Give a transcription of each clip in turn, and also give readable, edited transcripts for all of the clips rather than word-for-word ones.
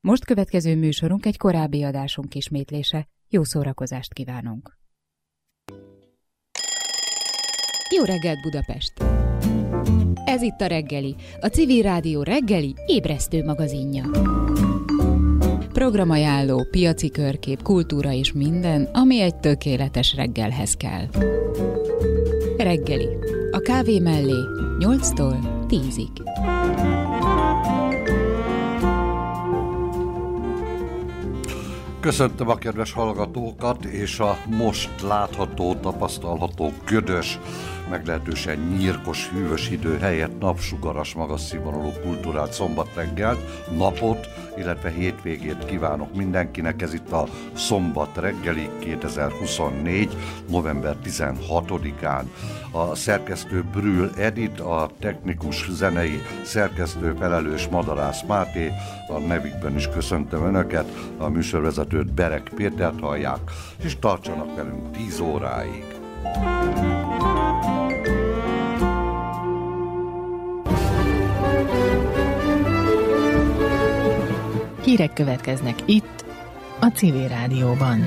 Most következő műsorunk egy korábbi adásunk ismétlése. Jó szórakozást kívánunk! Jó reggelt, Budapest! Ez itt a Reggeli, a Civil Rádió reggeli ébresztő magazinja. Programajánló, piaci körkép, kultúra és minden, ami egy tökéletes reggelhez kell. Reggeli. A kávé mellé 8-tól 10-ig. Köszöntöm a kedves hallgatókat, és a most látható, tapasztalható ködös, meglehetősen nyírkos, hűvös idő helyett napsugaras, magas színvonalú kultúrát szombat reggelt, napot, illetve hétvégét kívánok mindenkinek. Ez itt a Szombat reggeli 2024. november 16-án. A szerkesztő Brühl Edit, a technikus zenei szerkesztő felelős Madarász Máté, a nevükben is köszöntöm Önöket, a műsorvezetőt Berek Pétert hallják, és tartsanak velünk 10 óráig. Hírek következnek itt, a Civil Rádióban.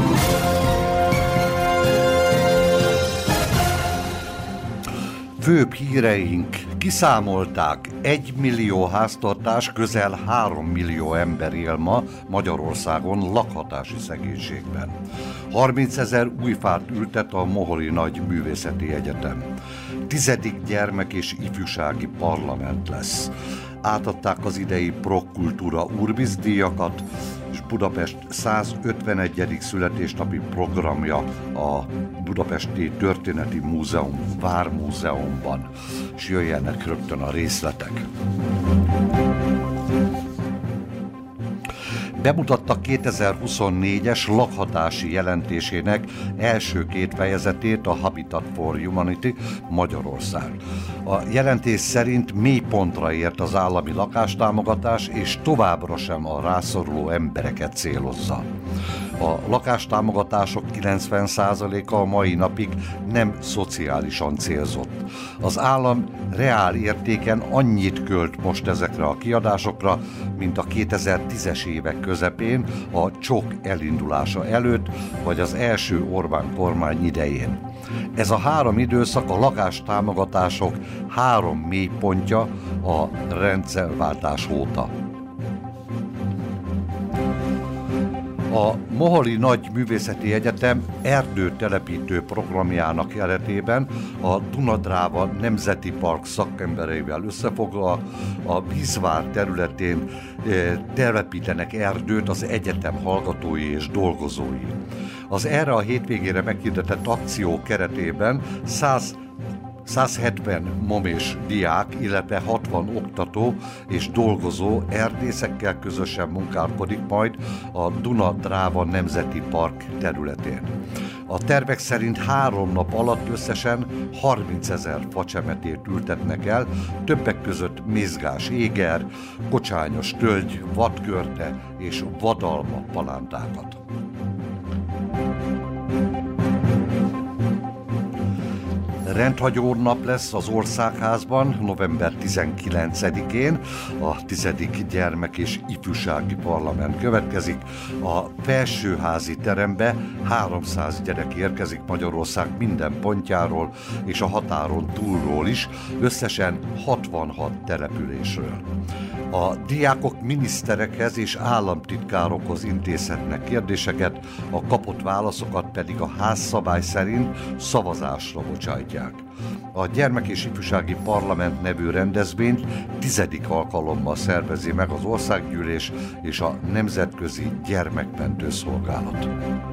Főbb híreink: kiszámolták, 1 millió háztartás, közel 3 millió ember él ma Magyarországon lakhatási szegénységben. 30 000 új fát ültet a Moholi Nagy Művészeti Egyetem. 10. gyermek és ifjúsági parlament lesz. Átadták az idei Prokkultúra Urbis díjakat, és Budapest 151. születésnapi programja a Budapesti Történeti Múzeum Vármúzeumban, és jöjjenek rögtön a részletek. Bemutatta 2024-es lakhatási jelentésének első 2 fejezetét a Habitat for Humanity Magyarország. A jelentés szerint mélypontra ért az állami lakástámogatás, és továbbra sem a rászoruló embereket célozza. A lakástámogatások 90%-a a mai napig nem szociálisan célzott. Az állam reál értéken annyit költ most ezekre a kiadásokra, mint a 2010-es évek közepén, a csok elindulása előtt, vagy az első Orbán kormány idején. Ez a 3 időszak a lakástámogatások 3 mélypontja a rendszerváltás óta. A Moholi Nagy Művészeti Egyetem erdőtelepítő programjának keretében a Duna-Dráva Nemzeti Park szakembereivel összefogva a vízvár területén telepítenek erdőt az egyetem hallgatói és dolgozói. Az erre a hétvégére meghirdetett akció keretében 170 momés diák, illetve 60 oktató és dolgozó erdészekkel közösen munkálkodik majd a Duna-Dráva Nemzeti Park területén. A tervek szerint 3 nap alatt összesen 30 000 facsemetét ültetnek el, többek között mézgás éger, kocsányos tölgy, vadkörte és vadalma palántákat. Rendhagyó nap lesz az Országházban november 19-én, a 10. gyermek és ifjúsági parlament következik. A felsőházi terembe 300 gyerek érkezik Magyarország minden pontjáról és a határon túlról is, összesen 66 településről. A diákok miniszterekhez és államtitkárokhoz intézhetnek kérdéseket, a kapott válaszokat pedig a házszabály szerint szavazásra bocsájtják. A Gyermek és Ifjúsági Parlament nevű rendezvényt 10. alkalommal szervezi meg az Országgyűlés és a Nemzetközi Gyermekmentő Szolgálat.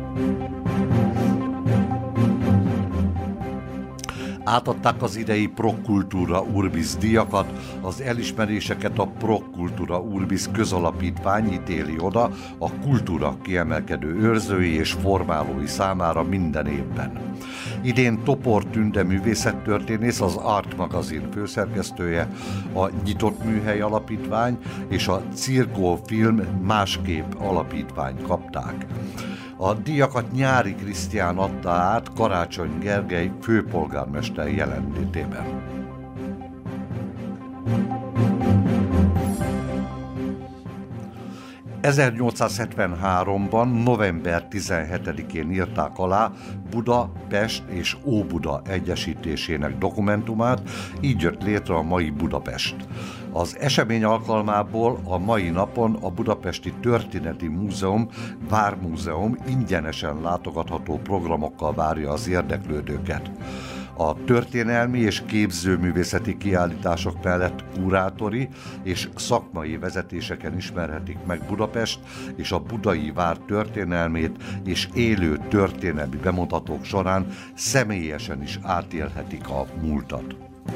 Átadták az idei Prokkultúra Urbis díjakat, az elismeréseket a Prokkultúra Urbis közalapítvány ítéli oda a kultúra kiemelkedő őrzői és formálói számára minden évben. Idén Topor Tünde művészettörténész, az Art magazin főszerkesztője, a Nyitott Műhely Alapítvány és a Cirkó Film Másképp Alapítvány kapták. A díjakat Nyári Krisztián adta át Karácsony Gergely főpolgármester jelenlétében. 1873-ban, november 17-én írták alá Buda, Pest és Óbuda egyesítésének dokumentumát, így jött létre a mai Budapest. Az esemény alkalmából a mai napon a Budapesti Történeti Múzeum, Vármúzeum ingyenesen látogatható programokkal várja az érdeklődőket. A történelmi és képzőművészeti kiállítások mellett kurátori és szakmai vezetéseken ismerhetik meg Budapest és a budai vár történelmét, és élő történelmi bemutatók során személyesen is átélhetik a múltat.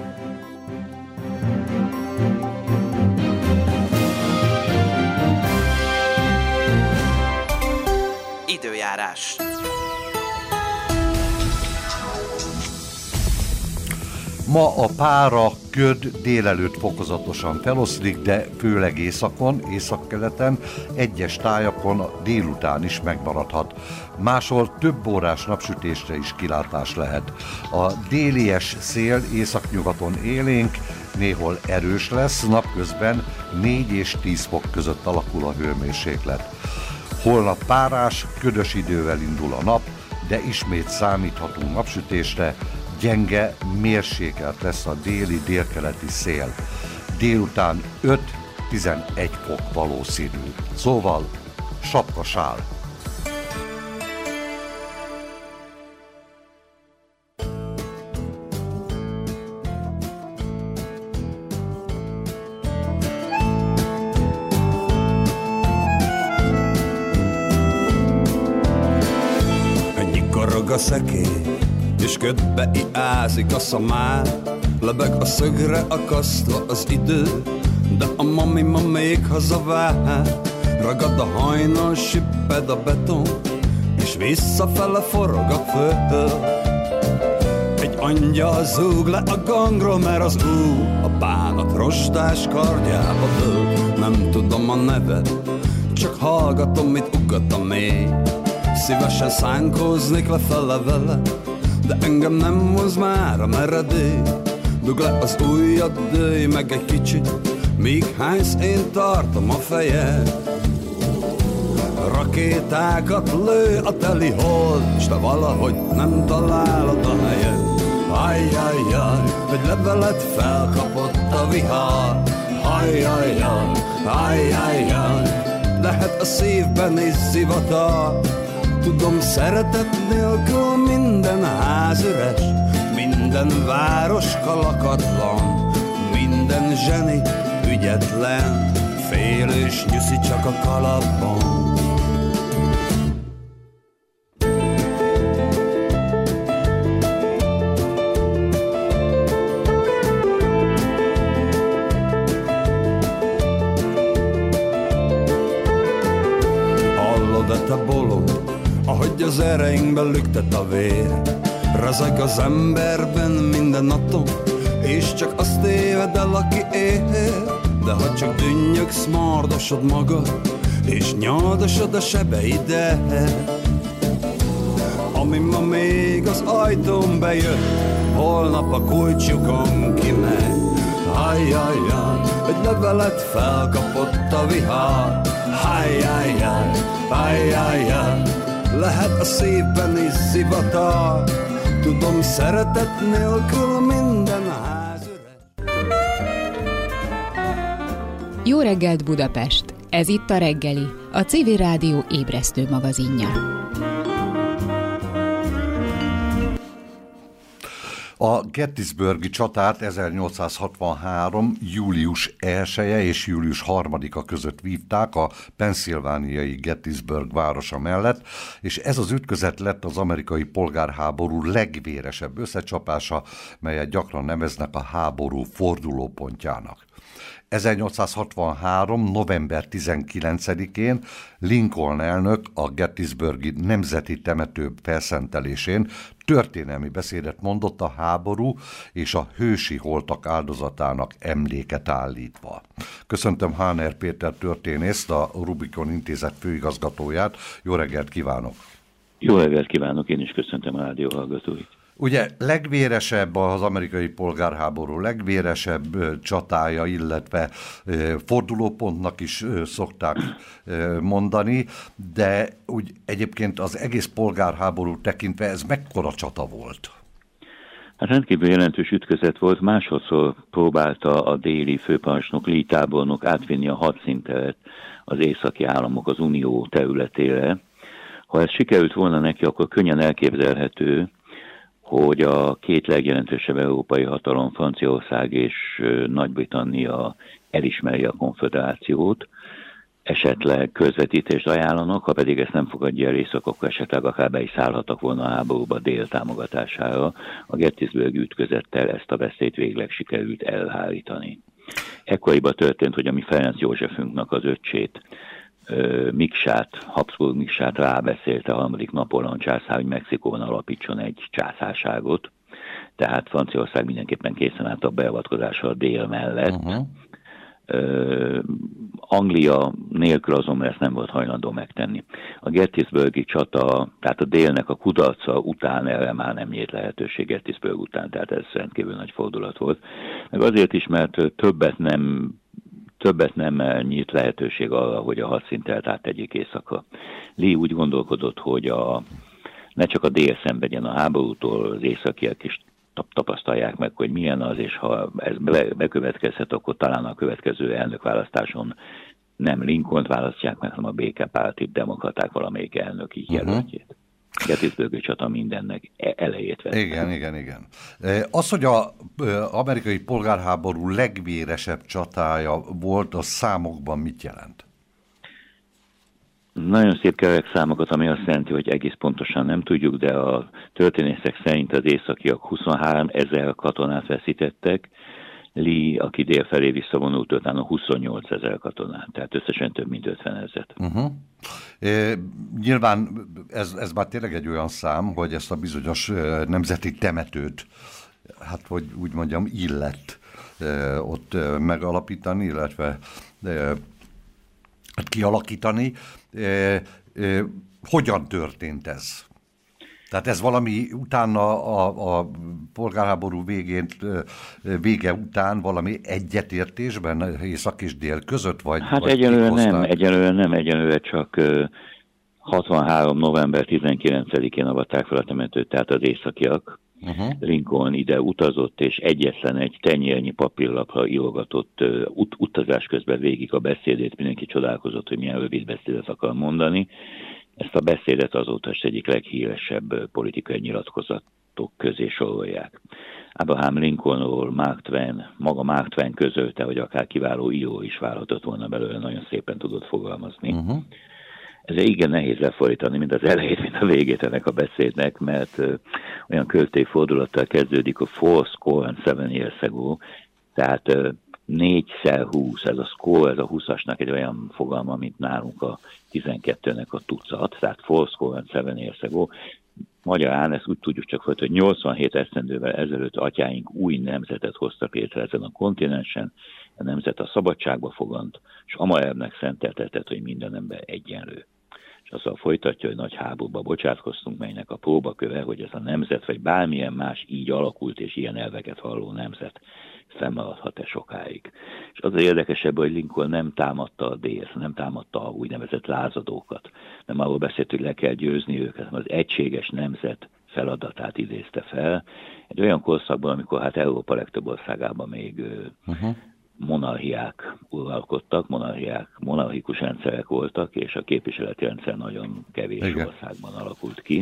Időjárás. Ma a pára, köd délelőtt fokozatosan feloszlik, de főleg északon, északkeleten, egyes tájakon délután is megmaradhat. Máshol több órás napsütésre is kilátás lehet. A délies szél északnyugaton élénk, néhol erős lesz, napközben 4 és 10 fok között alakul a hőmérséklet. Holnap párás, ködös idővel indul a nap, de ismét számíthatunk napsütésre, gyenge, mérsékelt lesz a déli-délkeleti szél. Délután 5-11 fok valószínű. Szóval sapkasál. Nyikorog a szekély, és ködbe iázik a szamár, lebeg a szögre akasztva az idő, de a mami ma még hazavár. Ragad a hajnal, sipped a beton, és visszafele forog a föld. Egy angyal zúg le a gangról, mert az a bánat rostás kardjába dől. Nem tudom a nevet, csak hallgatom, mit ugat a mély. Szívesen szánkóznék lefele vele, de engem nem hoz már a meredély. Dugd le az ujjad, dőj meg egy kicsit, míg hánysz, én tartom a fejed. Rakétákat lő a teli hold, és te valahogy nem találod a helyed. Ajjajjaj, egy levelet felkapott a vihar. Ajjajjaj, ajjajjaj, lehet a szívben is zivatar. Tudom, szeretet nélkül minden ház üres, minden város kalakatlan, minden zseni ügyetlen, félős nyuszi csak a kalapban. Hallod-e te bolond, ahogy az ereinkben lüktet a vér? Rezeg az emberben minden atom, és csak azt téved el, aki él. De ha csak dünnyögsz, mardosod magad, és nyaldosod a sebeidet. Ami ma még az ajtón bejön, holnap a kulcsukon kimegy. Ajjajjaj, egy levelet felkapott a vihar. Ajjajjaj, ajjajjaj, lehet a szívben is zivatar. Tudom, szeretet nélkül minden ház üres. Jó reggelt, Budapest! Ez itt a reggeli, a CV Rádió ébresztő magazinja. A Gettysburgi csatát 1863. július 1-e és július 3-a között vívták a pennsylvániai Gettysburg városa mellett, és ez az ütközet lett az amerikai polgárháború legvéresebb összecsapása, melyet gyakran neveznek a háború fordulópontjának. 1863. november 19-én Lincoln elnök a Gettysburgi Nemzeti Temető felszentelésén történelmi beszédet mondott a háború és a hősi holtak áldozatának emléket állítva. Köszöntöm Háner Péter történészt, a Rubikon Intézet főigazgatóját. Jó reggelt kívánok! Jó reggelt kívánok, én is köszöntöm a rádió hallgatóit. Ugye legvéresebb az amerikai polgárháború, legvéresebb csatája, illetve fordulópontnak is szokták mondani, de úgy egyébként az egész polgárháború tekintve ez mekkora csata volt? Hát rendkívül jelentős ütközet volt, másodszor próbálta a déli főparancsnok Lee tábornok átvinni a hadszintet az északi államok az unió területére. Ha ez sikerült volna neki, akkor könnyen elképzelhető, hogy a két legjelentősebb európai hatalom, Franciaország és Nagy-Britannia elismeri a konföderációt, esetleg közvetítést ajánlanak, ha pedig ezt nem fogadja el Észak, akkor esetleg akár be is szállhattak volna a háborúba dél támogatására. A Gettysburgi ütközettel ezt a veszélyt végleg sikerült elhárítani. Ekkoriban történt, hogy a mi Ferenc Józsefünknek az öccsét, Habsburg Miksát rábeszélte a harmadik Napóleon császár, hogy Mexikóban alapítson egy császárságot, tehát Franciaország mindenképpen készen állt a beavatkozásra a dél mellett. Anglia nélkül azonban ezt nem volt hajlandó megtenni. A Gettysburgi csata, tehát a délnek a kudarca után erre már nem nyílt lehetőség Gettysburg után, tehát ez rendkívül nagy fordulat volt. Meg azért is, mert többet nem nyílt lehetőség arra, hogy a hadszintelt áttegyék északra. Lee úgy gondolkodott, hogy ne csak a dél szenvedjen a háborútól, az északiak is tapasztalják meg, hogy milyen az, és ha ez bekövetkezhet, akkor talán a következő elnökválasztáson nem Lincolnt választják meg, hanem a békepárti demokraták valamelyik elnöki jelöltjét. Gettysburgi csata mindennek elejét vett. Igen. Az, hogy az amerikai polgárháború legvéresebb csatája volt, az számokban mit jelent? Nagyon szép kerek számokat, ami azt jelenti, hogy egész pontosan nem tudjuk, de a történészek szerint az északiak 23 000 katonát veszítettek, Lee, aki délfelé visszavonult, utána 28 000 katonát, tehát összesen több mint 50 000. Nyilván ez már tényleg egy olyan szám, hogy ezt a bizonyos nemzeti temetőt, hát hogy úgy mondjam, illett ott megalapítani, illetve kialakítani. Hogyan történt ez? Tehát ez valami utána a polgárháború vége után valami egyetértésben észak és dél között? Hát egyelőre csak 63. november 19-én avatták fel a temetőt, tehát az északiak. Lincoln ide utazott, és egyetlen egy tenyérnyi papírlapra írogatott utazás közben végig a beszédét, mindenki csodálkozott, hogy milyen rövid beszédet akar mondani. Ezt a beszédet azóta is egyik leghíresebb politikai nyilatkozatok közé sorolják. Abraham Lincolnról Mark Twain közölte, hogy akár kiváló író is válhatott volna belőle, nagyon szépen tudott fogalmazni. Ez igen nehéz lefordítani, mind az elejét, mind a végét ennek a beszédnek, mert olyan költői fordulattal kezdődik a 4 years ago, tehát 4x20, ez a score, ez a 20-asnak egy olyan fogalma, mint nálunk a 12-nek a tucat, tehát 4 years ago. Magyarán ezt úgy tudjuk csak, hogy 87 esztendővel ezelőtt atyáink új nemzetet hoztak létre ezen a kontinensen, a nemzet a szabadságba fogant, és Amaelvnek szenteltetett, hogy minden ember egyenlő. És azzal folytatja, hogy nagy háborúba bocsátkoztunk, melynek a próbaköve, hogy ez a nemzet, vagy bármilyen más így alakult és ilyen elveket halló nemzet fennmaradhat-e sokáig. És az érdekesebb, hogy Lincoln nem támadta a délt, nem támadta a úgynevezett lázadókat, nem arról beszélt, hogy le kell győzni őket, hanem az egységes nemzet feladatát idézte fel. Egy olyan korszakban, amikor hát Európa legtöbb országában még monarchiák uralkodtak, monarchikus rendszerek voltak, és a képviseleti rendszer nagyon kevés országban alakult ki.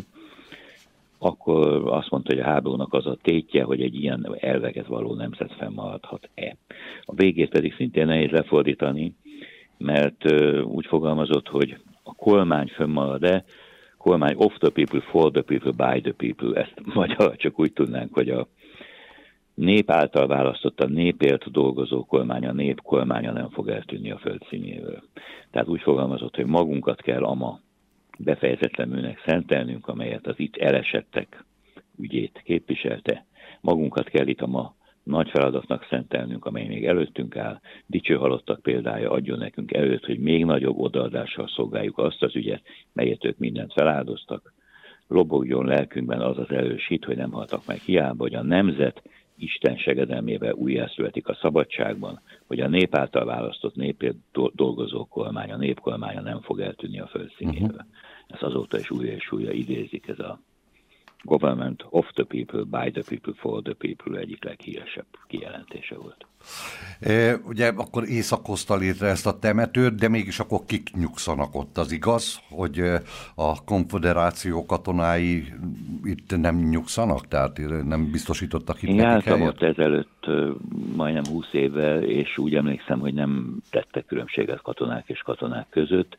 Akkor azt mondta, hogy a háborúnak az a tétje, hogy egy ilyen elveket való nemzet fennmaradhat-e. A végét pedig szintén nehéz lefordítani, mert úgy fogalmazott, hogy a kormány fönnmarad-e, kormány of the people, for the people, by the people. Ezt magyar csak úgy tudnánk, hogy a nép által választott, a népért dolgozó kormány, a nép kormánya nem fog eltűnni a föld színéről. Tehát úgy fogalmazott, hogy magunkat kell ama befejezetlen műnek szentelnünk, amelyet az itt elesettek ügyét képviselte. Magunkat kell itt a ma nagy feladatnak szentelnünk, amely még előttünk áll. Dicső halottak példája adjon nekünk erőt, hogy még nagyobb odaadással szolgáljuk azt az ügyet, melyet ők mindent feláldoztak. lobogjon lelkünkben az az erős hit, hogy nem haltak meg hiába, hogy a nemzet Isten segedelmével újjászületik a szabadságban, hogy a nép által választott népért dolgozó kormány, a népkormánya nem fog eltűnni a földszínéből. Ez azóta is újra idézik, ez a Government of the People, by the People, for the People egyik leghíresebb kijelentése volt. Ugye akkor Észak hozta létre ezt a temetőt, de mégis akkor kik nyugszanak ott, az igaz, hogy a konföderáció katonái itt nem nyugszanak, tehát nem biztosítottak itt nekik helyet? Én jártam ott ezelőtt majdnem 20 évvel, és úgy emlékszem, hogy nem tettek különbséget katonák és katonák között.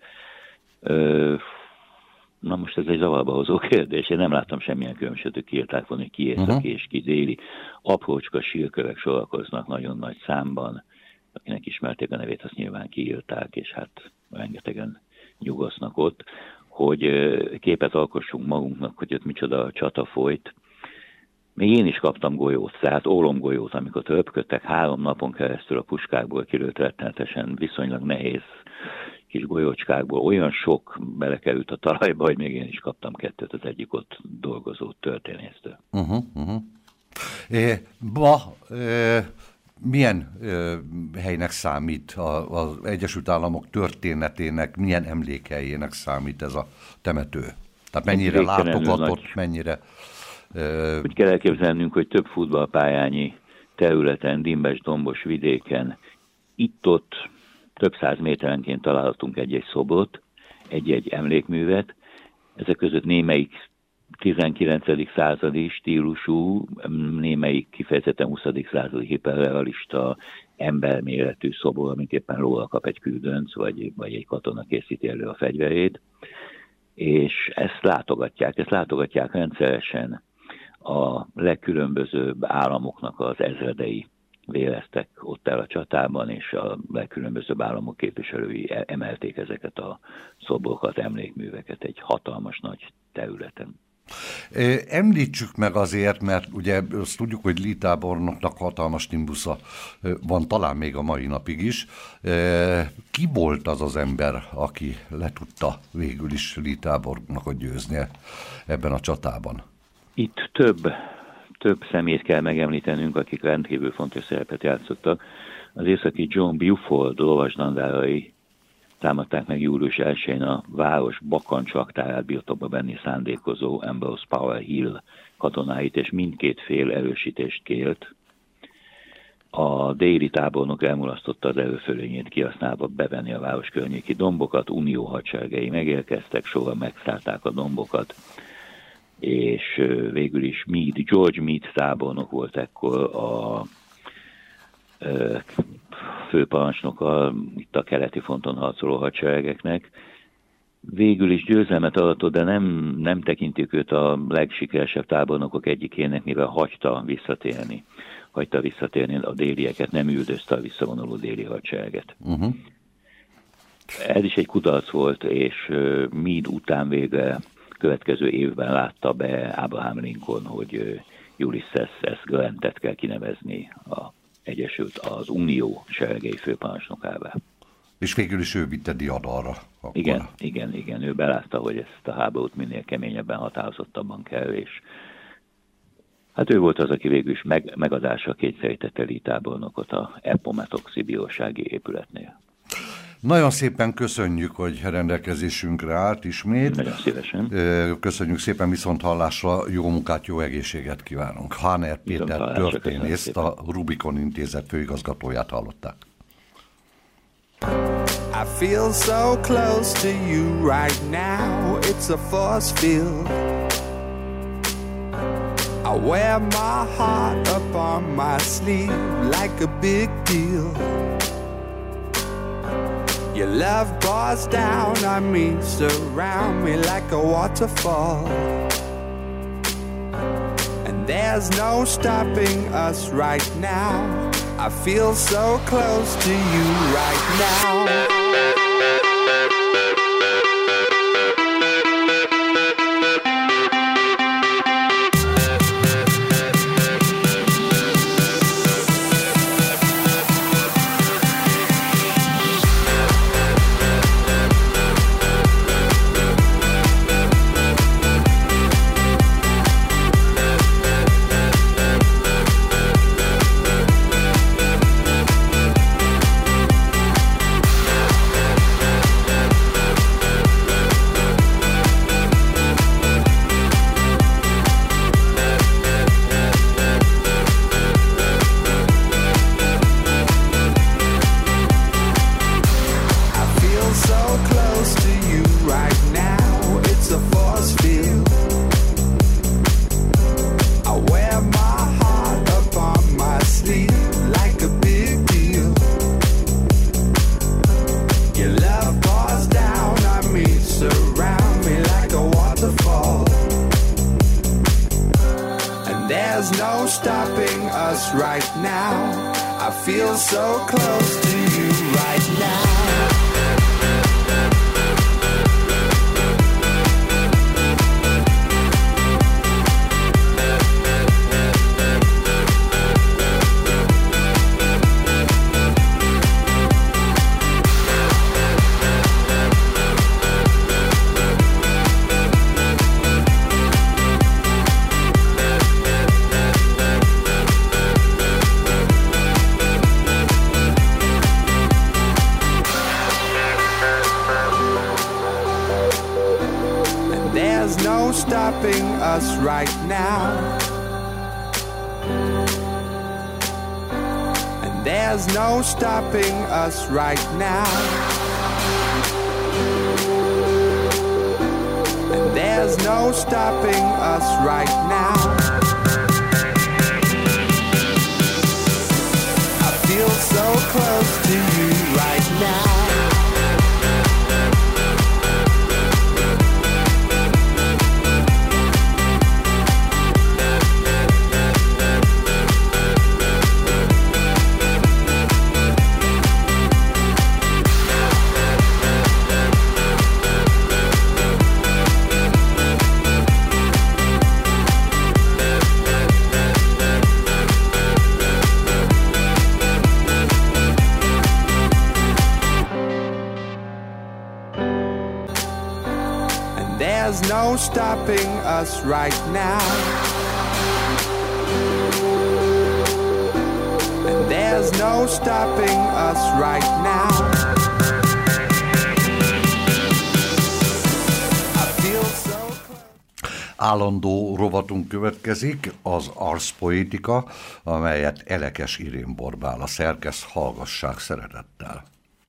Na most ez egy zavarba hozó kérdés. Én nem láttam semmilyen különbséget, hogy kiírták volna, hogy ki északi és ki déli. Aprócska sírkövek sorakoznak nagyon nagy számban. Akinek ismerték a nevét, azt nyilván kiírták, és hát rengetegen nyugosznak ott. Hogy képet alkossunk magunknak, hogy ott micsoda csata folyt. Még én is kaptam golyót, tehát ólomgolyót, amikor röpködtek 3 napon keresztül a puskákból kilőtt rettenetesen viszonylag nehéz kis golyócskákból. Olyan sok belekerült a talajba, hogy még én is kaptam 2, az egyik ott dolgozó történésztől. Milyen helynek számít az Egyesült Államok történetének, milyen emlékhelyének számít ez a temető? Tehát mennyire látogatott, mennyire... Úgy kell elképzelnünk, hogy több futballpályányi területen, dimbes, dombos vidéken, itt-ott több 100 méterenként találhatunk egy-egy szobrot, egy-egy emlékművet. Ezek között némelyik 19. századi stílusú, némelyik kifejezetten 20. századi hiperrealista emberméretű szobor, amit éppen róla kap egy küldönc, vagy egy katona készíti elő a fegyverét. És ezt látogatják rendszeresen a legkülönbözőbb államoknak az ezredei véreztek ott el a csatában, és a legkülönbözőbb államok képviselői emelték ezeket a szobrokat, emlékműveket egy hatalmas nagy területen. Említsük meg azért, mert ugye azt tudjuk, hogy Lee tábornoknak hatalmas nimbusza van, talán még a mai napig is. Ki volt az az ember, aki le tudta végül is Lee tábornokot győzni ebben a csatában? Itt több szemét kell megemlítenünk, akik rendkívül fontos szerepet játszottak. Az északi John Buford lovasdandárai támadták meg július 1-én a város bakancs raktárát birtokba venni szándékozó Ambrose Power Hill katonáit, és mindkét fél erősítést kért. A déli tábornok elmulasztotta az erőfölényét kihasználva bevenni a város környéki dombokat, unió hadseregei megérkeztek, sorra megszállták a dombokat, és végül is George Meade tábornok volt ekkor a főparancsnoka itt a keleti fronton harcoló hadseregeknek. Végül is győzelmet aratott, de nem tekintjük őt a legsikeresebb tábornokok egyikének, mivel hagyta visszatérni a délieket, nem üldözte a visszavonuló déli hadsereget. Ez is egy kudarc volt, és Meade után végre következő évben látta be Abraham Lincoln, hogy Ulysses S. Grantet kell kinevezni az Unió seregei főparancsnokává. És végül is ő vitte diadalra. Igen, ő belátta, hogy ezt a háborút minél keményebben, határozottabban kell, és hát ő volt az, aki végül is megadásra kényszerítette Lee tábornokot a Appomattox-i bírósági épületnél. Nagyon szépen köszönjük, hogy rendelkezésünkre állt ismét. Nagyon szívesen. Köszönjük szépen, viszonthallásra, jó munkát, jó egészséget kívánunk. Háner Péter történészt, a Rubikon Intézet főigazgatóját hallották. I feel so close to you right now, it's a force field. I wear my heart up on my sleeve like a big deal. Your love pours down on me, surround me like a waterfall. And there's no stopping us right now. I feel so close to you right now. us right now. I feel so close to you right now. Stopping us right now, and there's no stopping us right now, and there's no stopping us right now. I feel so close to you right now. There's no stopping us right now, and there's no stopping us right now. I feel so close. Állandó rovatunk következik, az arszpoétika, amelyet Elekes Irén Borbála szerkeszt, hallgassák szeretettel.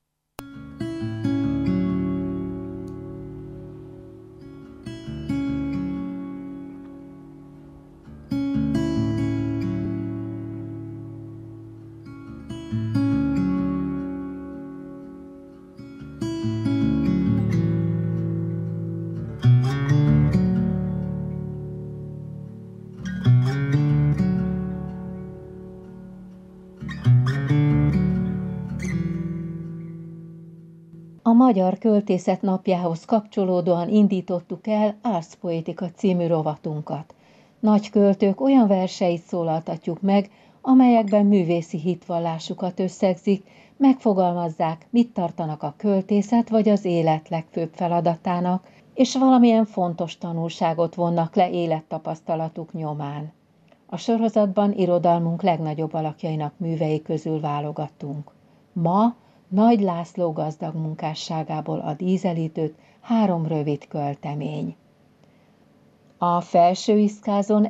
A Magyar Költészet Napjához kapcsolódóan indítottuk el Arszpoétika című rovatunkat. Nagy költők olyan verseit szólaltatjuk meg, amelyekben művészi hitvallásukat összegzik, megfogalmazzák, mit tartanak a költészet vagy az élet legfőbb feladatának, és valamilyen fontos tanulságot vonnak le élettapasztalatuk nyomán. A sorozatban irodalmunk legnagyobb alakjainak művei közül válogattunk. Ma Nagy László gazdag munkásságából ad ízelítőt 3 rövid költemény. A Felsőiszkázon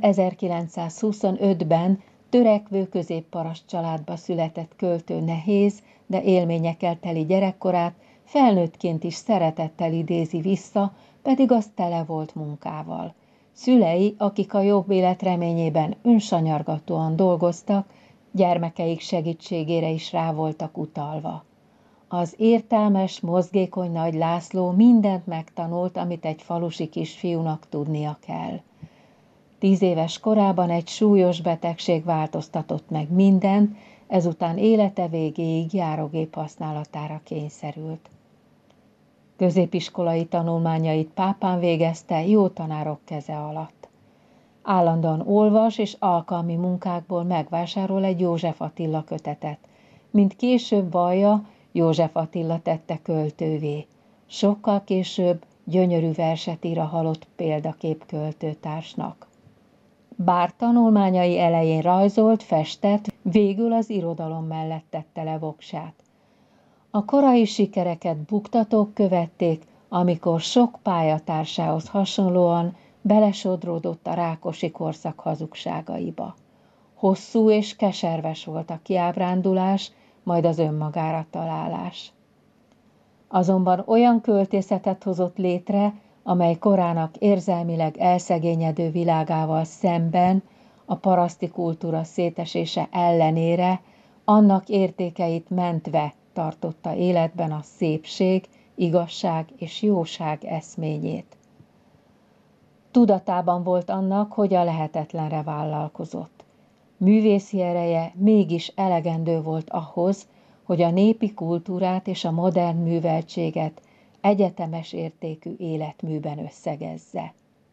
1925-ben törekvő középparaszt családba született költő nehéz, de élményekkel teli gyerekkorát felnőttként is szeretettel idézi vissza, pedig az tele volt munkával. Szülei, akik a jobb élet reményében önsanyargatóan dolgoztak, gyermekeik segítségére is rá voltak utalva. Az értelmes, mozgékony Nagy László mindent megtanult, amit egy falusi kisfiúnak tudnia kell. 10 éves korában egy súlyos betegség változtatott meg mindent, ezután élete végéig járógép használatára kényszerült. Középiskolai tanulmányait Pápán végezte jó tanárok keze alatt. Állandóan olvas és alkalmi munkákból megvásárol egy József Attila kötetet, mint később vallja, József Attila tette költővé. Sokkal később gyönyörű verset ír a halott példakép költőtársnak. Bár tanulmányai elején rajzolt, festett, végül az irodalom mellett tette le voksát. A korai sikereket buktatók követték, amikor sok pályatársához hasonlóan belesodródott a Rákosi korszak hazugságaiba. Hosszú és keserves volt a kiábrándulás, majd az önmagára találás. Azonban olyan költészetet hozott létre, amely korának érzelmileg elszegényedő világával szemben, a paraszti kultúra szétesése ellenére, annak értékeit mentve tartotta életben a szépség, igazság és jóság eszményét. Tudatában volt annak, hogy a lehetetlenre vállalkozott. Művészi ereje mégis elegendő volt ahhoz, hogy a népi kultúrát és a modern műveltséget egyetemes értékű életműben összegezze.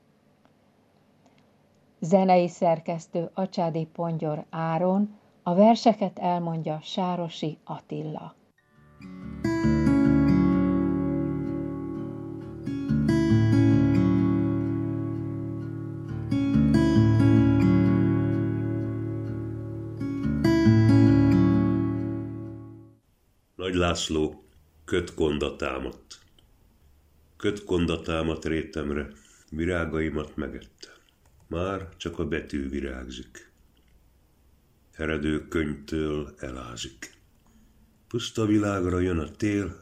Zenei szerkesztő Acsádi Pongyor Áron, a verseket elmondja Sárosi Attila. Nagy László kötkonda támadt. Kötkonda támadt rétemre, virágaimat megette. Már csak a betű virágzik. Eredő könyvtől elázik. Puszta világra jön a tél,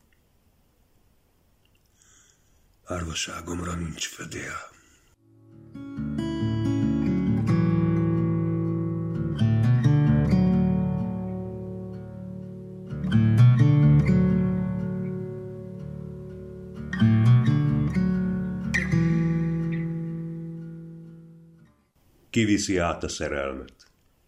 árvaságomra nincs fedél. Kiviszi át a szerelmet.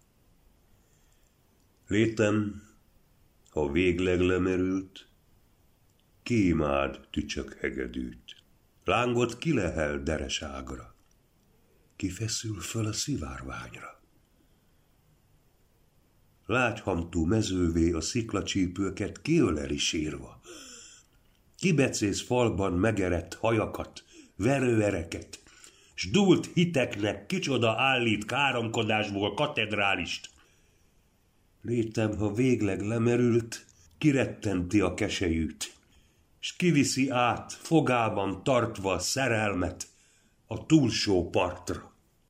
Létem, ha végleg lemerült, ki imád tücsök hegedűt. Lángot kilehel dereságra, kifeszül föl a szivárványra. Lágyhamtú mezővé a sziklacsípőket kiöleli sírva. Kibecész falban megerett hajakat, verőereket, s dúlt hiteknek kicsoda állít káromkodásból katedrálist. Létem, ha végleg lemerült, kirettenti a keselyűt, s kiviszi át, fogában tartva a szerelmet a túlsó partra.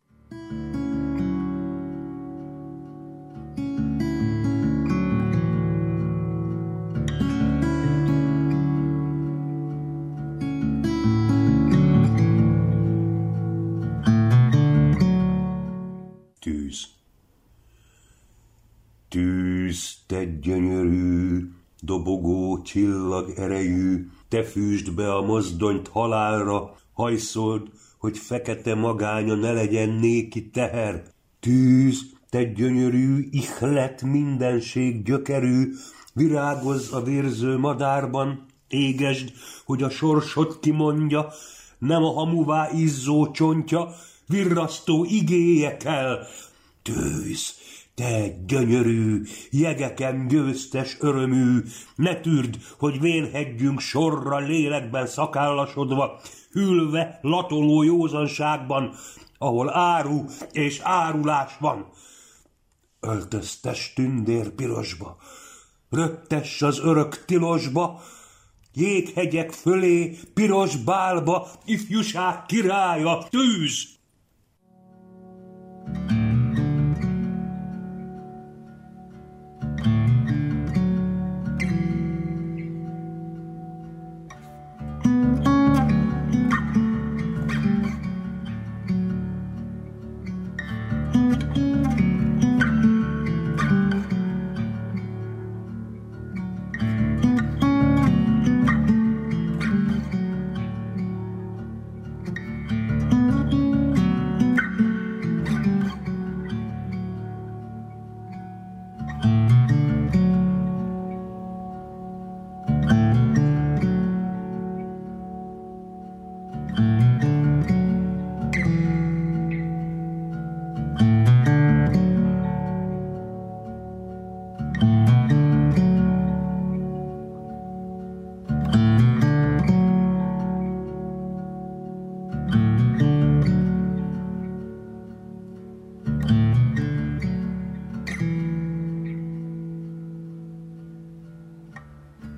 Tűz, te gyönyörű, dobogó csillag erejű, te fűsd be a mozdonyt halálra, hajszold, hogy fekete magánya ne legyen néki teher. Tűz, te gyönyörű, ihlet mindenség gyökerű, virágozz a vérző madárban, égesd, hogy a sorsot kimondja, nem a hamuvá izzó csontja, virrasztó igéje kell. Tűz, te gyönyörű, jegeken győztes örömű, ne tűrd, hogy vénhedjünk sorra lélekben szakállasodva, hűlve latoló józanságban, ahol áru és árulás van. Öltöztes tündér pirosba, röptess az örök tilosba, jéghegyek fölé, piros bálba, ifjúság királya, tűz!